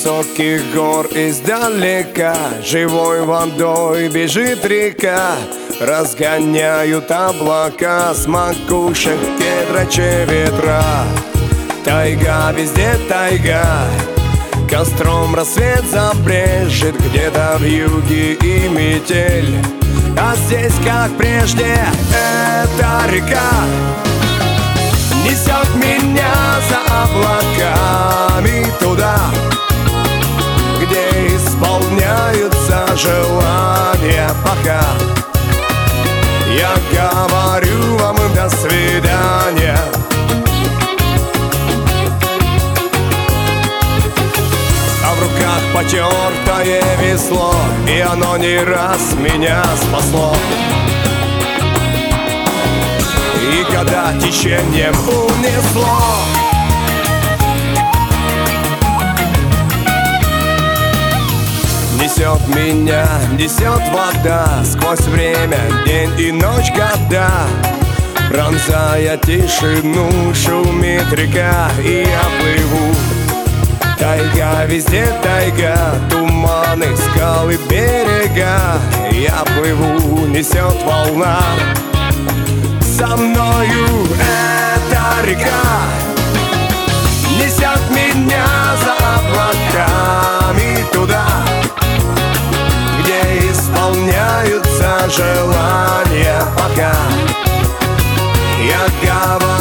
высоких гор издалека живой водой бежит река. Разгоняют облака с макушек кедраче ветра. Тайга, везде тайга, костром рассвет забрежет. Где-то в юге и метель, а здесь, как прежде, эта река несет меня за облаками туда, где исполняются желания. Пока я говорю вам до свидания. А в руках потертое весло, и оно не раз меня спасло. И когда течением унесло, несет меня, несет вода сквозь время, день и ночь, года. Пронзая тишину, шумит река, и я плыву. Тайга, везде тайга, туманы, скалы, берега. Я плыву, несет волна. Со мною эта река несет меня за облаками туда, где исполняются желания. Пока я говорю